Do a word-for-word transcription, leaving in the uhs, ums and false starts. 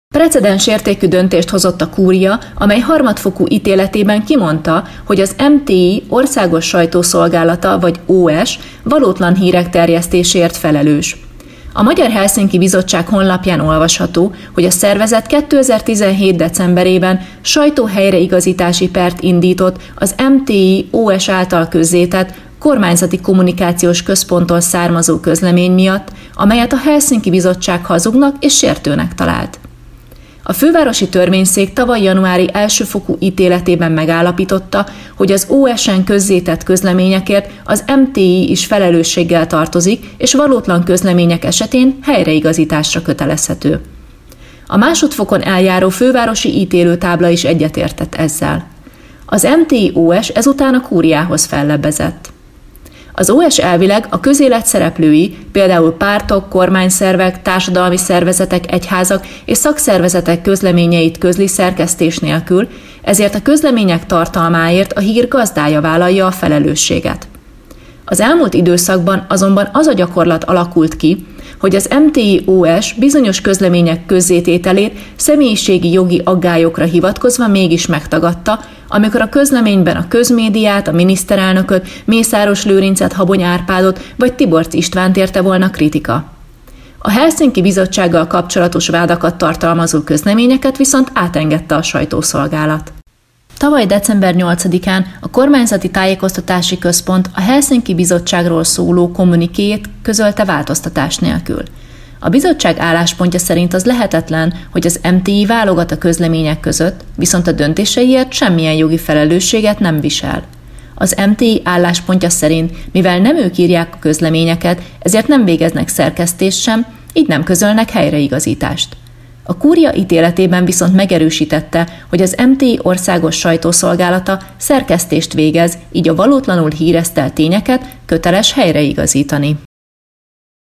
Precedens értékű döntést hozott a kúria, amely harmadfokú ítéletében kimondta, hogy az em té i Országos Sajtószolgálata vagy o es valótlan hírek terjesztéséért felelős. A Magyar Helsinki Bizottság honlapján olvasható, hogy a szervezet kétezer-tizenhét decemberében sajtóhelyreigazítási pert indított az em té i o es által közzétett kormányzati kommunikációs központtól származó közlemény miatt, amelyet a Helsinki Bizottság hazugnak és sértőnek talált. A fővárosi törvényszék tavaly januári elsőfokú ítéletében megállapította, hogy az o es-en közzétett közleményekért az em té i is felelősséggel tartozik, és valótlan közlemények esetén helyreigazításra kötelezhető. A másodfokon eljáró fővárosi ítélőtábla is egyetértett ezzel. Az em té i o es ezután a kúriához fellebbezett. Az o es elvileg a közélet szereplői, például pártok, kormányszervek, társadalmi szervezetek, egyházak és szakszervezetek közleményeit közli szerkesztés nélkül, ezért a közlemények tartalmáért a hír gazdája vállalja a felelősséget. Az elmúlt időszakban azonban az a gyakorlat alakult ki, hogy az em té i o es bizonyos közlemények közzétételét személyiségi jogi aggályokra hivatkozva mégis megtagadta, amikor a közleményben a közmédiát, a miniszterelnököt, Mészáros Lőrincet, Habony Árpádot vagy Tiborcz Istvánt érte volna kritika. A Helsinki Bizottsággal kapcsolatos vádakat tartalmazó közleményeket viszont átengedte a sajtószolgálat. Tavaly december nyolcadikán a Kormányzati Tájékoztatási Központ a Helsinki Bizottságról szóló kommunikéjét közölte változtatás nélkül. A bizottság álláspontja szerint az lehetetlen, hogy az em té i válogat a közlemények között, viszont a döntéseiért semmilyen jogi felelősséget nem visel. Az em té i álláspontja szerint, mivel nem ők írják a közleményeket, ezért nem végeznek szerkesztést sem, így nem közölnek helyreigazítást. A kúria ítéletében viszont megerősítette, hogy az em té i Országos Sajtószolgálata szerkesztést végez, így a valótlanul híresztelt tényeket köteles helyreigazítani.